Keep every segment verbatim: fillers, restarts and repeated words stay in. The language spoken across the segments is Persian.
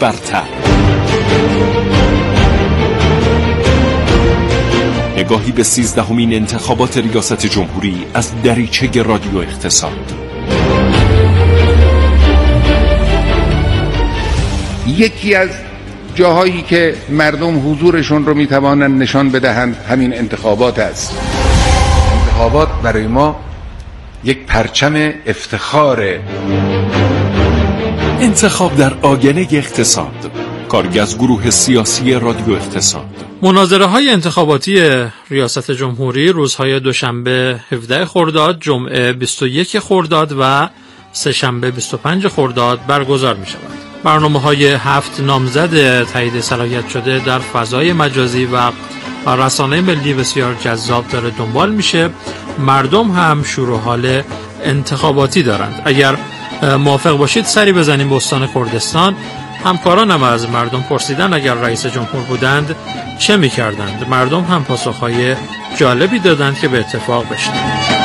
برتر. نگاهی به سیزدهمین انتخابات ریاست جمهوری از دریچه رادیو اقتصاد. یکی از جاهایی که مردم حضورشون رو میتوانند نشان بدهند همین انتخابات است. انتخابات برای ما یک پرچم افتخاره. انتخاب در آگنه اقتصاد، کاری از گروه سیاسی رادیو اقتصاد. مناظره های انتخاباتی ریاست جمهوری روزهای دوشنبه هفده خرداد، جمعه بیست و یک خرداد و سه‌شنبه بیست و پنج خرداد برگزار می شود. برنامه های هفت نامزد تایید صلاحیت شده در فضای مجازی و رسانه ملی بسیار جذاب داره دنبال میشه. مردم هم شور و حال انتخاباتی دارند. اگر موافق باشید سری بزنیم به استان کردستان. همکارانم از مردم پرسیدن اگر رئیس جمهور بودند چه میکردند. مردم هم پاسخهای جالبی دادند که به اتفاق بشنوید.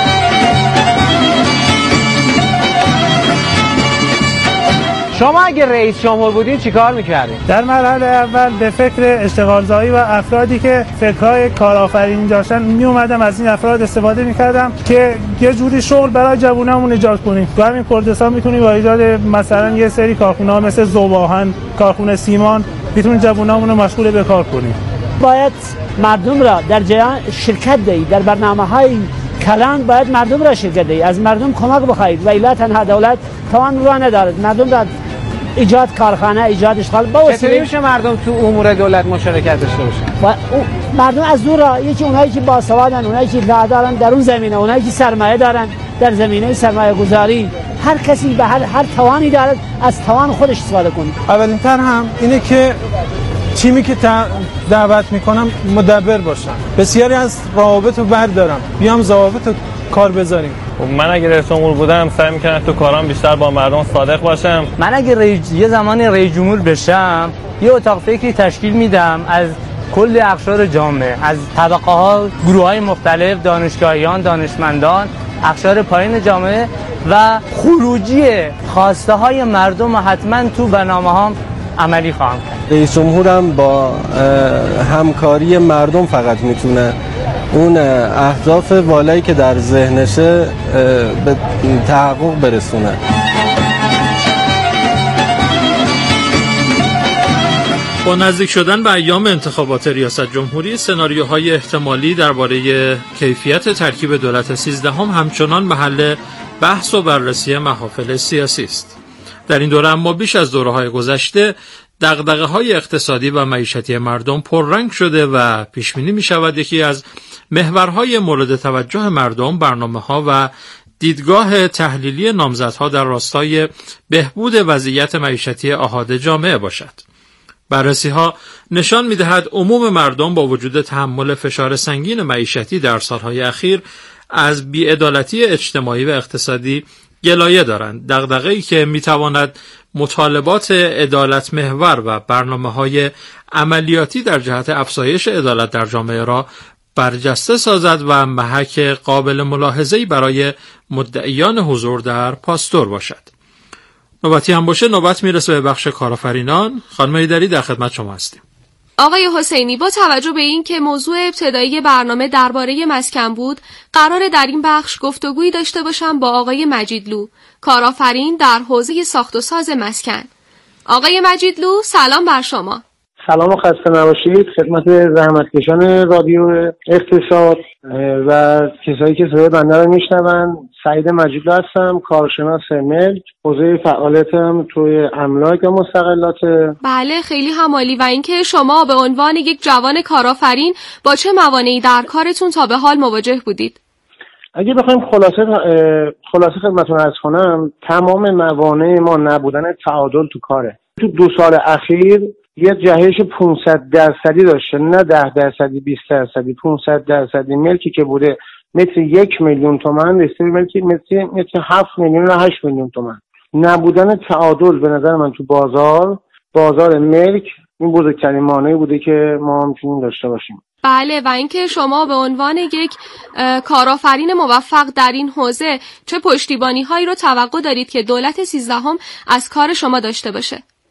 شما اگه رئیس جمهور بودین چیکار میکردین؟ در مرحله اول به فکر اشتغالزایی و افرادی که فکرهای کارآفرینی داشتن می اومدم از این افراد استفاده میکردم که یه جوری شغل برای جوونامون ایجاد کنیم. تو همین کردستان میتونیم با ایجاد مثلا یه سری کارخونه‌ها مثل ذوب‌آهن، کارخونه سیمان، میتونیم جوونامون رو مشغول به کار کنیم. باید مردم را در جریان شرکت دهید، در برنامه‌های کلان باید مردم را شرکت دهید، از مردم کمک بخواهید و الا تنها دولت توان را ندارد. مردم را ایجاد کارخانه، ایجاد اشغال با وسیله میشه مردم تو امور دولت مشارکت داشته باشن. و مردم از دور را یکی اونایی که باسوادن، اونایی که لا دارن در اون زمینه، اونایی که سرمایه دارن در زمینه سرمایه گذاری، هر کسی به هر هر توانی دارد از توان خودش استفاده کنه. اولین تر هم اینه که تیمی که دعوت میکنم مدبر باشن. بسیاری از روابط رو بردارم، بیام ضوابط رو کار بذاریم. من اگه رئیس جمهور بودم سعی می‌کردم تو کارام بیشتر با مردم صادق باشم. من اگه رئیس یه زمانی رئیس جمهور بشم یه اتاق فکری تشکیل میدم از کل اقشار جامعه، از طبقه‌ها، گروه‌های مختلف، دانشگاهیان، دانشمندان، اقشار پایین جامعه و خروجی خواسته‌های مردم حتما تو برنامه‌هام عملی خواهم کرد. رئیس جمهورم با همکاری مردم فقط میتونه اون اهداف والایی که در ذهنشه به تحقق برسونه. با نزدیک شدن به ایام انتخابات ریاست جمهوری، سناریوهای احتمالی درباره کیفیت ترکیب دولت سیزدهم همچنان محل بحث و بررسی محافل سیاسی است. در این دوره اما بیش از دوره‌های گذشته دغدغه‌های اقتصادی و معیشتی مردم پررنگ شده و پیش‌بینی می‌شود یکی از محورهای مورد توجه مردم برنامه‌ها و دیدگاه تحلیلی نامزدها در راستای بهبود وضعیت معیشتی احاده جامعه باشد. بررسی‌ها نشان می‌دهد عموم مردم با وجود تحمل فشار سنگین معیشتی در سالهای اخیر از بی‌عدالتی اجتماعی و اقتصادی گلایه دارند. دغدغه‌ای که می‌تواند مطالبات عدالت محور و برنامه‌های عملیاتی در جهت افزایش عدالت در جامعه را برجسته سازد و محک قابل ملاحظه‌ای برای مدعیان حضور در پاستور باشد. نوبتی هم باشه نوبت میرسه به بخش کارآفرینان. خانم ایدری در خدمت شما هستیم. آقای حسینی، با توجه به این که موضوع ابتدایی برنامه درباره مسکن بود، قراره در این بخش گفتگویی داشته باشم با آقای مجیدلو، کارآفرین در حوزه ساخت و ساز مسکن. آقای مجیدلو، سلام بر شما. سلام و خسته نباشید خدمت زحمتکشان رادیو اقتصاد و کسایی که صدای بنده رو میشنون. سعید مجیدلو هستم، کارشناس ملک، حوزه فعالیتم توی املاک و مستقلات. بله، خیلی همالی. و اینکه شما به عنوان یک جوان کارآفرین با چه موانعی در کارتون تا به حال مواجه بودید؟ اگه بخوایم خلاصه خلاصه خدمتتون عرض کنم، تمام موانع ما نبودن تعادل تو کاره. تو دو سال اخیر یه جهش پانصد درصدی داشته، نه ده درصدی، بیست درصدی، پانصد درصدی ملکی که بوده مثل یک میلیون تومان رسید ملکی مثل مثل هفت میلیون و هشت میلیون تومان. نبودن تعادل به نظر من تو بازار بازار ملک این بزرگترین مانعی بوده که ما میتونیم داشته باشیم. بله، و اینکه شما به عنوان یک کارآفرین موفق در این حوزه چه پشتیبانی هایی رو توقع دارید که دولت سیزدهم از کار شما داشته باشه؟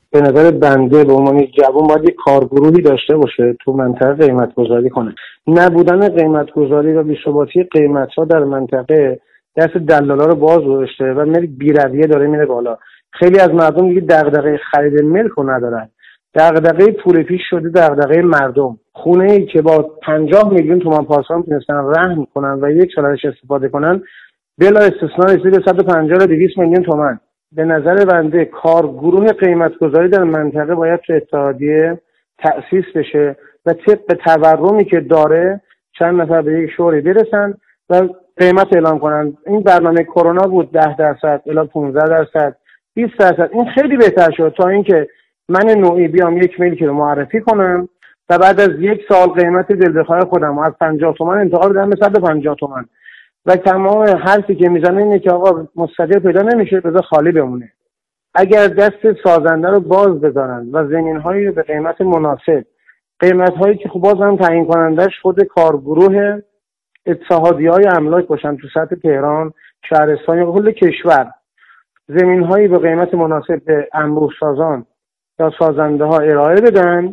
به نظر بنده به عنوان جوان باید یک کارگروهی داشته باشه تو منطقه قیمت گذاری کنه. نبودن قیمت گذاری و بی‌ثباتی قیمت ها در منطقه دست دلالا رو باز گذاشته و میره بی‌رویه داره میره بالا. خیلی از مردم دیگه دغدغه خرید ملک رو ندارن، دغدغه پول پیش شده دغدغه مردم. خونه ای که با پنجاه میلیون تومان پارسال تونستن رهن کنن و یک سال ازش استفاده کنن بلا استثنا رسید به صد و پنجاه تا دویست میلیون تومان. به نظر بنده کارگروه قیمتگذاری در منطقه باید تو اتحادیه تأسیس بشه و طبق تورمی که داره چند نفر به یک شوری برسن و قیمت اعلام کنن. این برنامه کرونا بود ده درصد الی پانزده درصد بیست درصد. این خیلی بهتر شد تا اینکه من نوعی بیام یک ملک رو معرفی کنم و بعد از یک سال قیمت دل بخواه خودم از پنجاه تومان انتقال بدم به صد و پنجاه تومان و تمام حرفی که میزنه اینه که آقا مستقل پیدا نمیشه بذار خالی بمونه. اگر دست سازنده رو باز بذارن و زمین‌هایی رو به قیمت مناسب، قیمت‌هایی که خب باز هم تعیین کنندش خود کارگروه اتحادیه‌های املاک باشن تو سطح تهران، شهرستان یا کل کشور، زمین‌هایی به قیمت مناسب به انبوه سازان یا سازنده ها ارائه بدن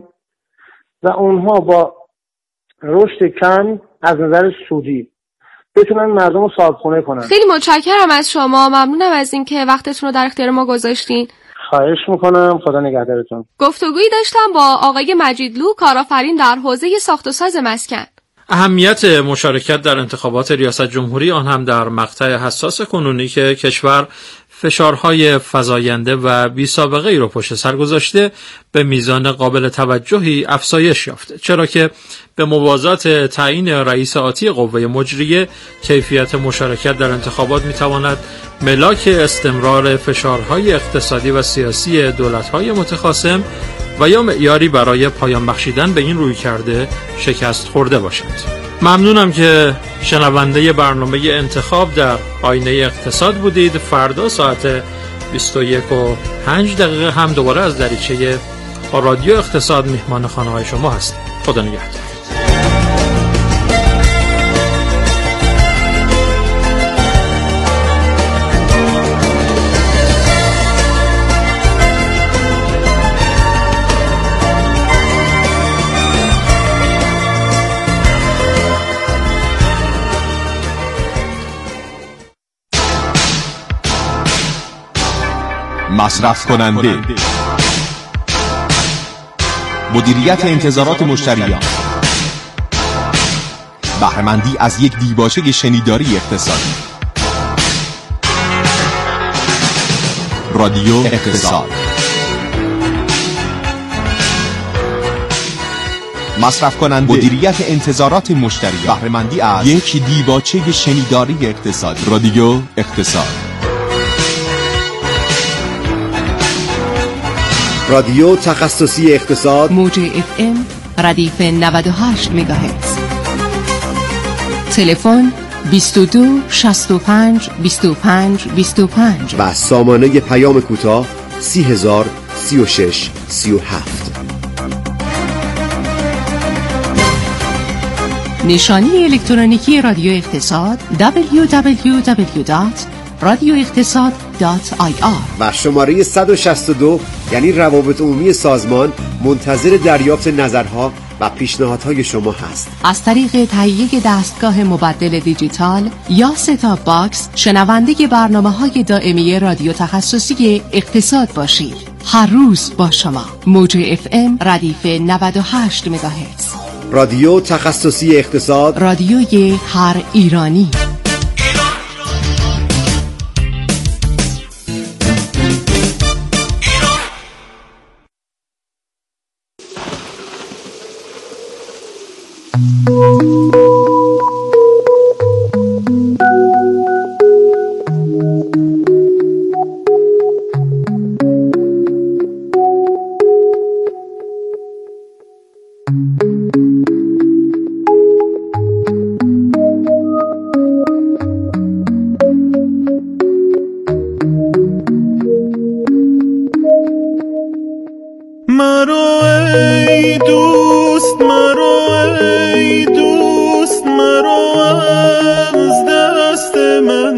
و اونها با رشد کم از نظر سودی بتونن مردم رو صاحبخونه کنن. خیلی متشکرم از شما، ممنونم از اینکه وقتتون رو در اختیار ما گذاشتین. خواهش میکنم، خدا نگهدارتون. گفتگویی داشتم با آقای مجیدلو، کارآفرین در حوزه ساخت و ساز مسکن. اهمیت مشارکت در انتخابات ریاست جمهوری، آن هم در مقطع حساس کنونی که کشور فشارهای فزاینده و بی سابقه ای رو پشت سر گذاشته، به میزان قابل توجهی افزایش یافته، چرا که به موازات تعیین رئیس آتی قوه مجریه کیفیت مشارکت در انتخابات میتواند ملاک استمرار فشارهای اقتصادی و سیاسی دولت‌های متخاصم و یا معیاری برای پایان بخشیدن به این روی کرده شکست خورده باشد. ممنونم که شنونده برنامه انتخاب در آینه اقتصاد بودید. فردا ساعت بیست و یک و پنج دقیقه هم دوباره از دریچه رادیو اقتصاد میهمان خانه‌های شما هستیم. خدا نگهدار. مصرف کننده، مدیریت انتظارات مشتریان، بهره‌مندی از یک دیباچه شنیداری اقتصادی. رادیو اقتصاد. مصرف کننده، مدیریت انتظارات مشتریان، بهره‌مندی از یک دیباچه شنیداری اقتصادی. رادیو اقتصاد. رادیو تخصصی اقتصاد، موج اف ام ردیف نود و هشت مگاهرتز. تلفن بیست و دو شصت و پنج بیست و پنج بیست و پنج و سامانه پیام کوتاه سی هزار سی و شش سی و هفت. نشانی الکترونیکی رادیو اقتصاد دبلیو دبلیو دبلیو دات رادیو اقتصاد دات آی آر و شماره صد و شصت و دو یعنی روابط عمومی سازمان منتظر دریافت نظرها و پیشنهادهای شما هست. از طریق تهیه دستگاه مبدل دیجیتال یا ستاپ باکس شنونده برنامه‌های دائمی رادیو تخصصی اقتصاد باشید. هر روز با شما. موج اف ام ردیف نود و هشت مگاهرتز. رادیو تخصصی اقتصاد، رادیوی هر ایرانی.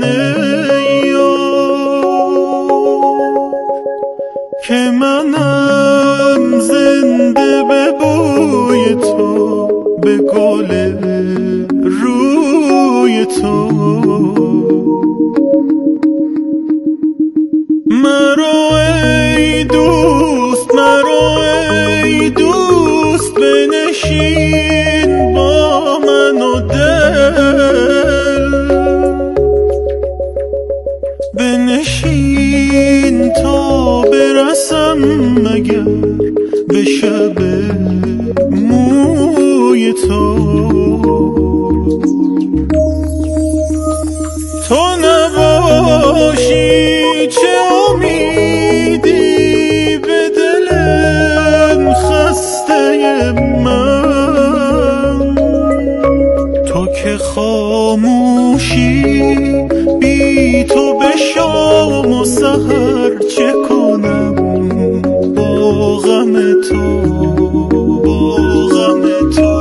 که من زنده به بوی تو، به گل روی تو. مرو ای دوست، مرو ای دوست، بنشین با من و دل، بنشین تا برسم مگر به شب موی تو. تو نباشی چه امیدی به دل خسته من، تو که خاموشی بی تو به شام و سحر چه کنم با غم تو، با غم تو.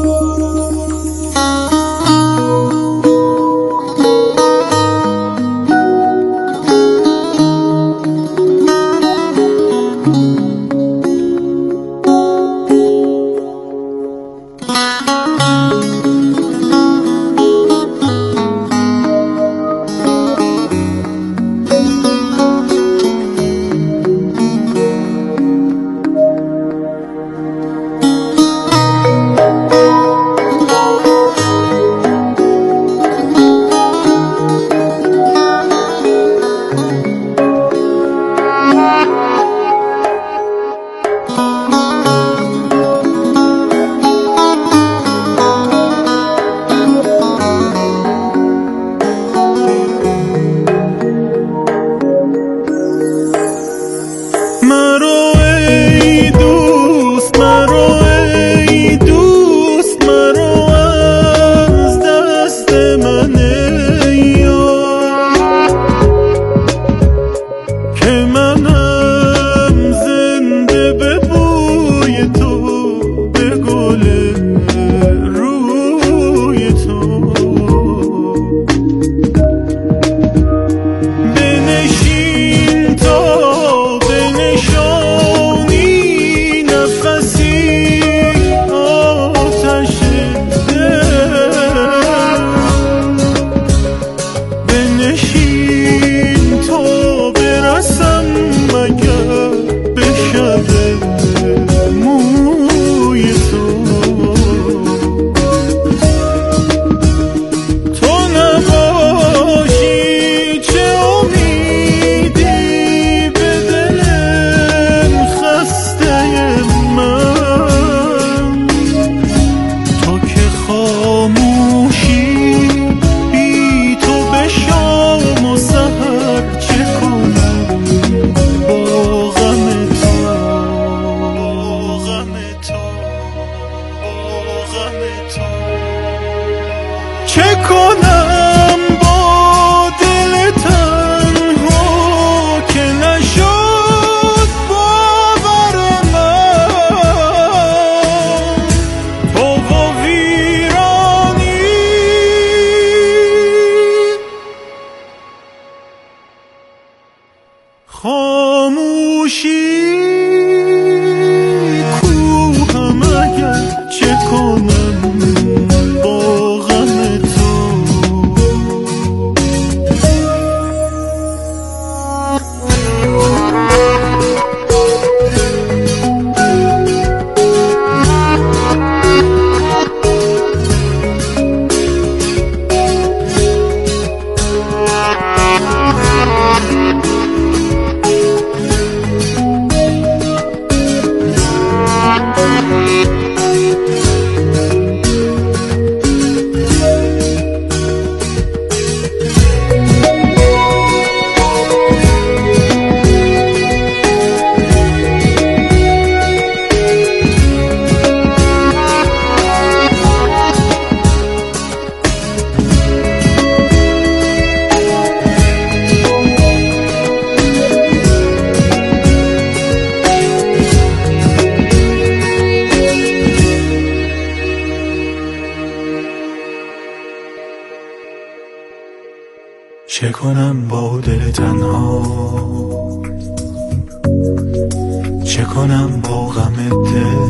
چه کنم با دل تنها، چه کنم با غم دل،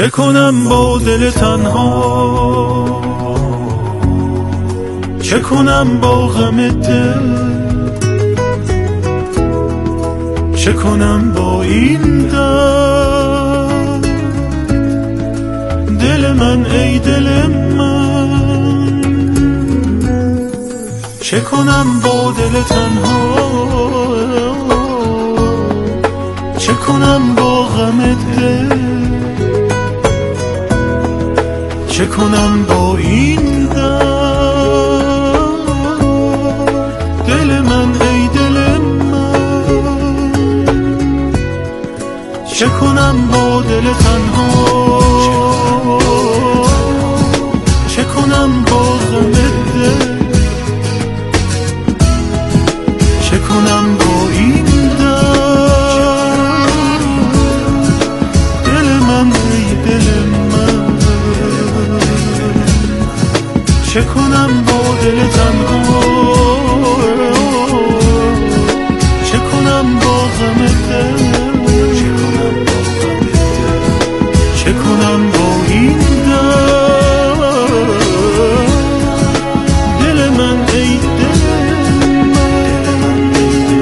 چه کنم با دل تنها، چه کنم با غم دل، چه کنم با این درد. دل من ای دل من، چه کنم با دل تنها، چه کنم با غم دل، چه کنم با این درد. دل من ای دل من، چه کنم با دل تنها، چه کنم با غم دل، چه کنم با این درد. دل من ای دل من، چه کنم با دل تنها، چه کنم با غم دل، چه کنم با این درد. دل من ای دل من،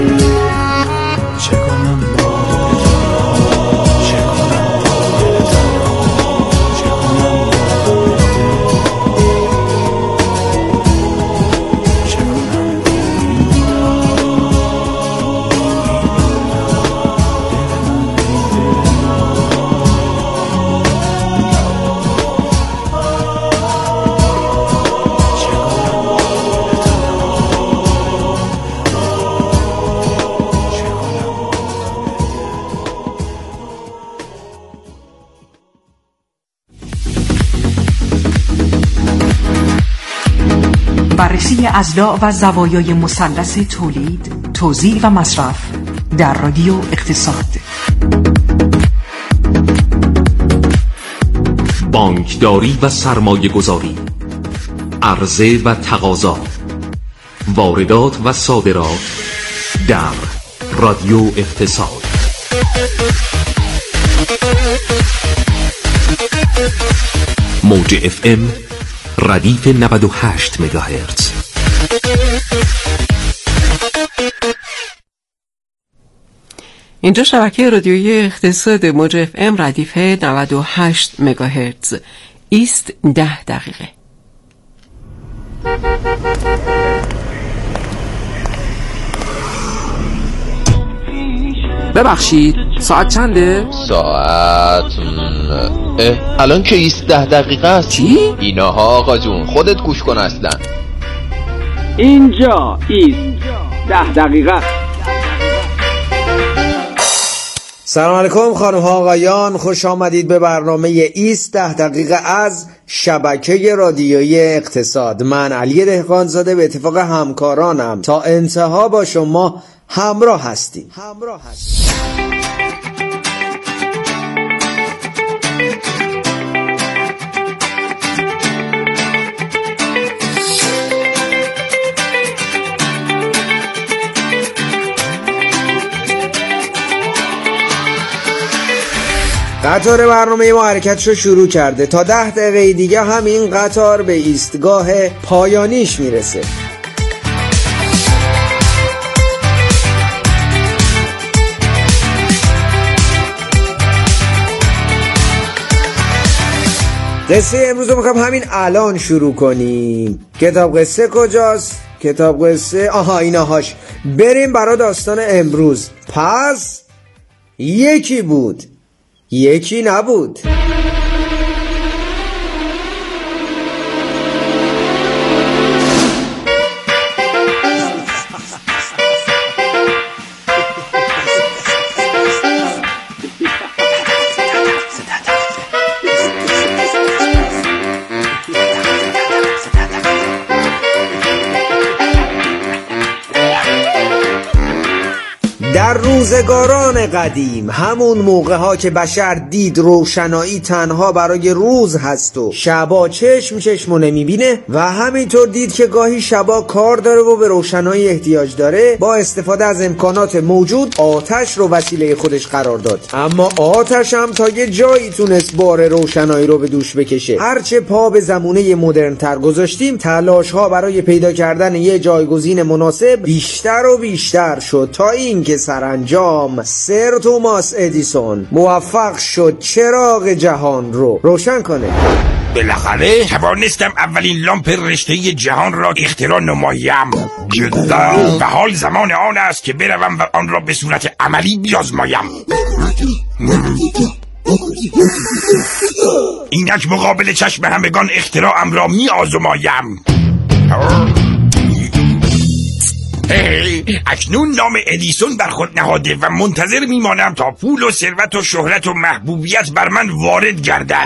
چه کنم با چه کنم با چه کنم بررسی اضلاع و زوایای مثلث تولید، توزیع و مصرف در رادیو اقتصاد. بانکداری و سرمایه گذاری، عرضه و تقاضا، واردات و صادرات در رادیو اقتصاد. موج اف ام ردیف نود و هشت مگاهرتز. اینجا شبکه رادیویی اقتصاد موج اف ام ردیف نود و هشت مگاهرتز. ایست ده دقیقه. ببخشید ساعت چنده؟ ساعت اه الان که ایست ده دقیقه است. چی؟ ایناها آقا جون خودت گوش کن اصلا. اینجا ایست ده دقیقه. سلام علیکم خانم ها آقایان، خوش آمدید به برنامه ایست ده دقیقه از شبکه رادیویی اقتصاد. من علی دهقانزاده به اتفاق همکارانم تا انتها با شما همراه هستیم. همراه هستیم. قطار برنامه ما حرکتش رو شروع کرده. تا ده دقیقه دیگه هم این قطار به ایستگاه پایانیش میرسه. قصه امروز رو میخوام همین الان شروع کنیم. کتاب قصه کجاست؟ کتاب قصه آها ایناهاش. بریم برای داستان امروز. پس یکی بود، یکی نبود. در روزگاران قدیم، همون موقع ها که بشر دید روشنایی تنها برای روز هست و شبا چشم چشمو نمیبینه و همینطور دید که گاهی شبا کار داره و به روشنایی احتیاج داره، با استفاده از امکانات موجود آتش رو وسیله خودش قرار داد. اما آتش هم تا یه جایی تونست بار روشنایی رو به دوش بکشه. هرچه پا به زمونه مدرن تر گذاشتیم، تلاش ها برای پیدا کردن یه جایگزین مناسب بیشتر و بیشتر شد تا اینکه سرانجام سر توماس ادیسون موفق شد چراغ جهان رو روشن کنه. بالاخره توانستم اولین لامپ رشته جهان را اختراع نمایم. جدا و حال زمان آن است که بروم و آن را به صورت عملی بیازمایم. اینک مقابل چشم همگان اختراعم را می آزمایم. اکنون نام ادیسون بر خود نهاده و منتظر میمانم تا پول و ثروت و شهرت و محبوبیت بر من وارد گردد.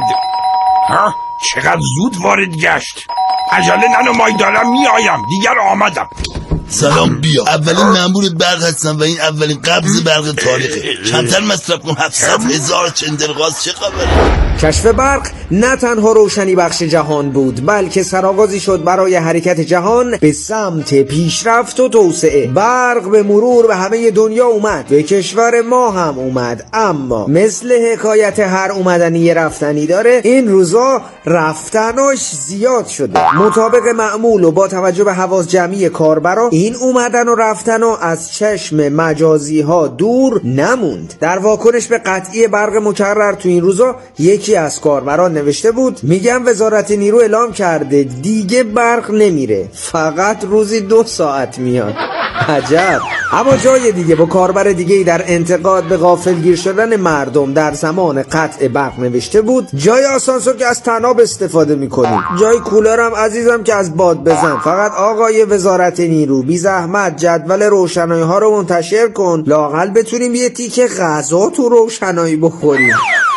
ها؟ چقدر زود وارد گشت. عجله ننمای، دارم میآیم، دیگر آمدم. سلام، بیا. اولین مأمور برق هستم و این اولین قبض برق تاریخه. کمتر مصرف کن. هفتصد هزار چندرغاز. چه خبره؟ کشف برق نه تنها روشنی بخش جهان بود، بلکه سرآغازی شد برای حرکت جهان به سمت پیشرفت و توسعه. برق به مرور به همه دنیا اومد، به کشور ما هم اومد، اما مثل حکایت هر اومدنی رفتنی داره، این روزا رفتناش زیاد شده. مطابق معمول و با توجه به حواس جمعی کاربرا، این اومدن و رفتن و از چشم مجازی ها دور نموند. در واکنش به قطعی برق مکرر تو این روزا، یکی از کاربران نوشته بود میگم وزارت نیرو اعلام کرده دیگه برق نمیره، فقط روزی دو ساعت میاد. عجب. اما جای دیگه با کاربر دیگه در انتقاد به غافلگیر شدن مردم در زمان قطع برق نوشته بود جای آسانسور که از طناب استفاده میکنیم، جای کولرم عزیزم که از باد بزن. فقط آقای وزارت نیرو بی زحمت جدول روشنایی ها رو منتشر کن، لااقل بتونیم یه تیکه غذا تو روشنایی بخوریم.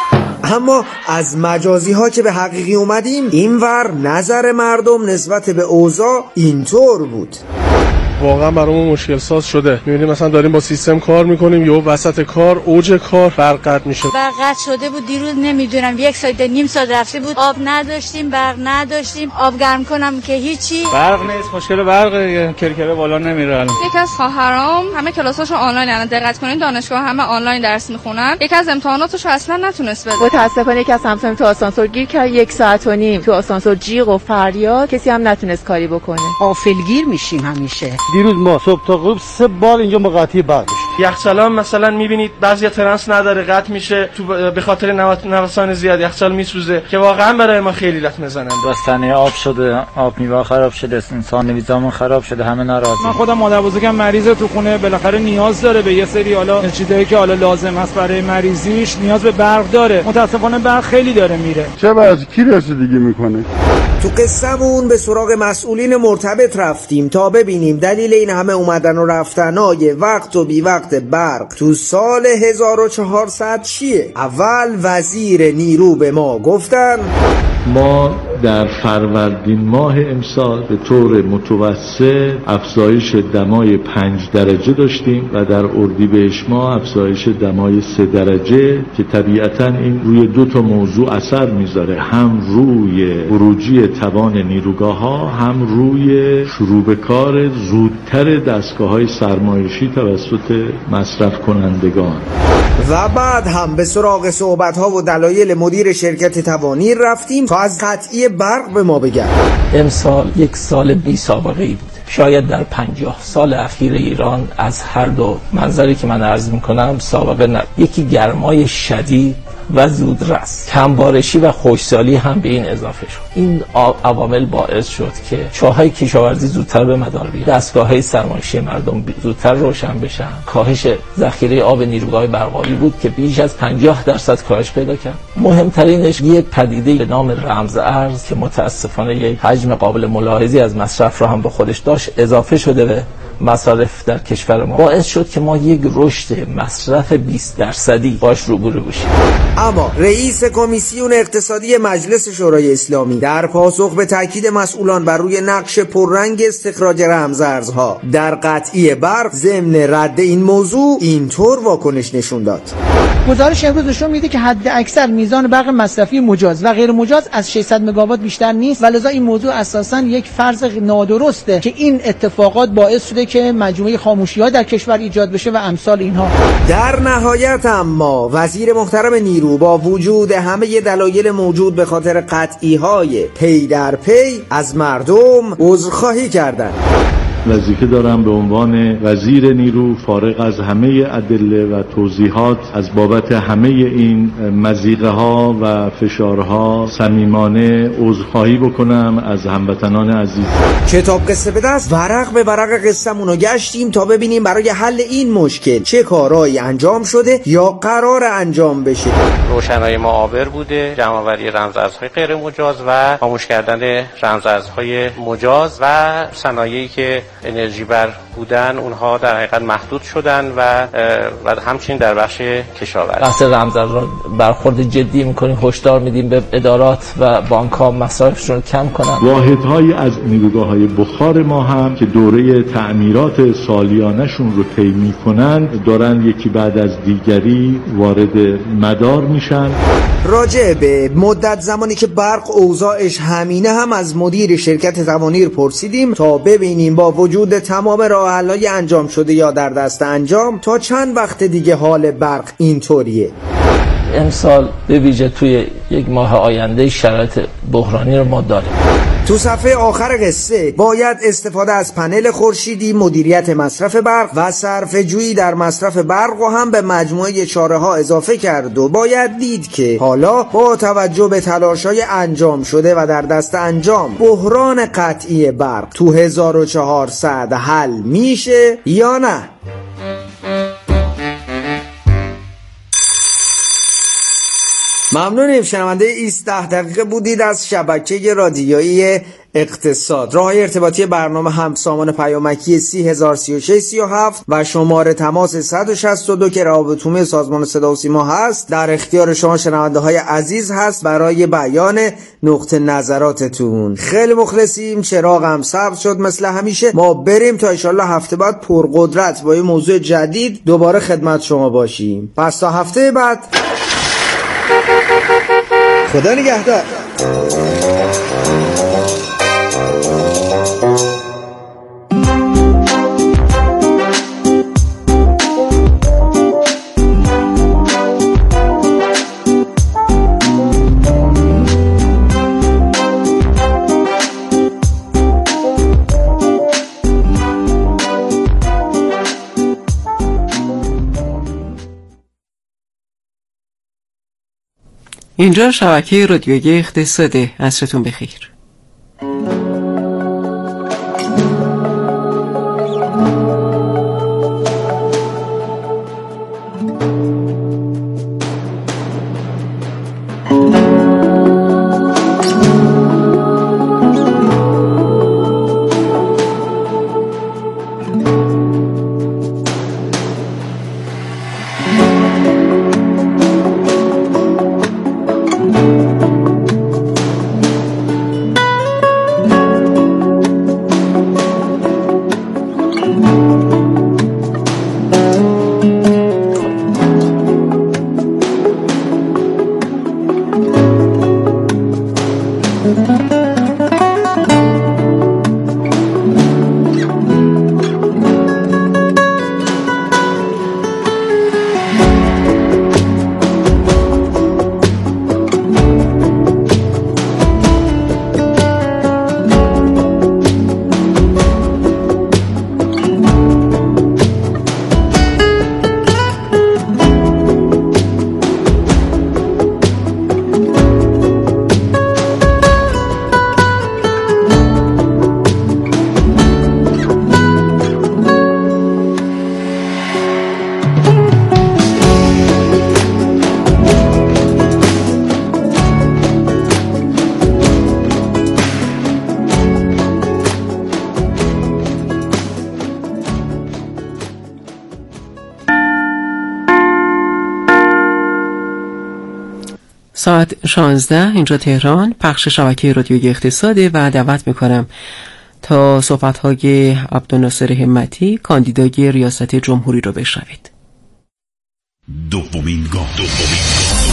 اما از مجازی ها که به حقیقی اومدیم، اینور نظر مردم نسبت به اوضاع اینطور بود. واقعا برامون مشکل ساز شده. می‌بینیم مثلا داریم با سیستم کار میکنیم، یا وسط کار اوج کار برق قطع میشه. برق قطع شده بود دیروز، نمیدونم یک ساعت نیم ساعت رفته بود، آب نداشتیم، برق نداشتیم، آب گرم کنم که هیچی. برق نیست، مشکل برق کرکره بالا نمیره. یکی از خواهرام همه کلاساشو آنلاین، الان دقت کنین دانشگاه همه آنلاین درس میخونن، یکی از امتحاناتش اصلا نتونست بده. متاسفانه یکی از همسایه‌ام تو آسانسور گیر کرد، یک ساعت و نیم تو آسانسور جیغ و فریاد، کسی هم نتونست کاری بکنه. غافلگیر میشیم همیشه. دیروز ما صبح تا غروب سه بار اینجا مقاطی برق داشت. یخچالام مثلا میبینید بعضیا ترنس نداره، قطع میشه تو به خاطر نوسان زیاد یخچال میسوزه که واقعا برای ما خیلی لطمه زننده. بستنی آب شده، آب میوه خراب شده، انسان نویزامون خراب شده، همه ناراضی. من خودم مادر بزرگم مریضه تو خونه، بالاخره نیاز داره به یه سری حالا چیزایی که حالا لازم است برای مریضیش، نیاز به برق داره. متاسفانه برق خیلی داره میره. چه از کی رسیدگی میکنه؟ تو قصه‌مون به سراغ مسئولین مرتبط رفتیم تا ببینیم دلیل این همه اومدن و رفتنای وقت و بی وقت برق تو سال هزار و چهارصد چیه؟ اول وزیر نیرو به ما گفتن ما در فروردین ماه امسال به طور متوسط افزایش دمای پنج درجه داشتیم و در اردیبهشت ماه افزایش دمای سه درجه که طبیعتاً این روی دو تا موضوع اثر میذاره، هم روی خروجی توان نیروگاه ها، هم روی شروع به کار زودتر دستگاه های سرمایشی توسط مصرف کنندگان. و بعد هم به سراغ صحبت ها و دلایل مدیر شرکت توانیر رفتیم تا از قطعی برق به ما بگن. امسال یک سال بی سابقه ای بود. شاید در پنجاه سال اخیر ایران از هر دو منظری که من عرض میکنم سابقه نداره. یکی گرمای شدید و زودرس، کمبارشی و خشکسالی هم به این اضافه شد. این عوامل باعث شد که چاهای کشاورزی زودتر به مدار بیاد، دستگاه‌های سرمایشی مردم زودتر روشن بشن. کاهش ذخیره آب نیروگاه برقی بود که بیش از پنجاه درصد کاهش پیدا کرد. مهمترینش یک پدیده به نام رمز ارز که متاسفانه یک حجم قابل ملاحظی از مصرف را هم به خودش داشت اضافه شده به مصارف در کشور ما باعث شد که ما یک رشد مصرف بیست درصدی باش روبرو بشیم. اما رئیس کمیسیون اقتصادی مجلس شورای اسلامی در پاسخ به تاکید مسئولان بر روی نقش پررنگ استخراج رمزارزها در قطعی برق ضمن رد این موضوع اینطور واکنش نشون داد. گزارش امروز نشون میده که حد اکثر میزان برق مصرفی مجاز و غیر مجاز از ششصد مگاوات بیشتر نیست و لذا این موضوع اساساً یک فرض نادرسته که این اتفاقات باعث شده که مجموعه خاموشی‌ها در کشور ایجاد بشه و امثال اینها. در نهایت اما وزیر محترم نیرو با وجود همه دلایل موجود به خاطر قطعی‌های پی در پی از مردم عذرخواهی کردند. وظیفه دارم به عنوان وزیر نیرو فارغ از همه ادله و توضیحات از بابت همه این مضیقه ها و فشارها صمیمانه عذرخواهی بکنم از هموطنان عزیز. کتاب قصه به دست ورق به ورق قصه‌مونو گشتیم تا ببینیم برای حل این مشکل چه کارهایی انجام شده یا قرار انجام بشه. روشنایی معاور بوده، جمع‌آوری رمزارزهای غیر مجاز و خاموش کردن رمزارزهای مجاز و صنایعی که انرژی بر بودن اونها در حقیقت محدود شدن و و همچنین در بخش کشاورزی. بحث رمزارز را برخورد جدی می‌کنیم، هشدار میدیم به ادارات و بانک‌ها مصارفشون رو کم کنن. واحدهایی از نیروگاه‌های بخار ما هم که دوره تعمیرات سالیانه‌شون رو طی می‌کنن دارن یکی بعد از دیگری وارد مدار میشن. راجع به مدت زمانی که برق اوضاعش همینه هم از مدیر شرکت توانیر پرسیدیم تا ببینیم با وجود تمام راه‌حل‌های انجام شده یا در دست انجام تا چند وقت دیگه حال برق اینطوریه. امسال به ویژه توی یک ماه آینده شرایط بحرانی رو ما داریم. تو صفحه آخر قصه باید استفاده از پنل خورشیدی، مدیریت مصرف برق و صرفه‌جویی در مصرف برق و هم به مجموعه چاره‌ها اضافه کرد و باید دید که حالا با توجه به تلاش‌های انجام شده و در دست انجام بحران قطعی برق تو هزار و چهارصد حل میشه یا نه. ممنونیم. شنونده ایست ده دقیقه بودید از شبکه رادیویی اقتصاد. راه ارتباطی برنامه هم سامان پیامکی سی هزار سی و شش سی و هفت و شماره تماس صد و شصت و دو که روابط عمومی سازمان صدا و سیما هست در اختیار شما شنونده های عزیز هست برای بیان نقطه نظراتتون. خیلی مخلصیم. چراغ هم سبز شد مثل همیشه. ما بریم تا انشالله هفته بعد پرقدرت با یه موضوع جدید دوباره خدمت شما باشیم. پس تا هفته بعد خدا نگهدار. اینجا شبکه رادیویی اقتصاد. عصرتون بخیر. ساعت شانزده اینجا تهران، پخش شبکه رادیویی اقتصاده و دعوت میکنم تا صحبت‌های عبدالناصر همتی کاندیدای ریاست جمهوری رو بشنوید. دومین گام دومین گام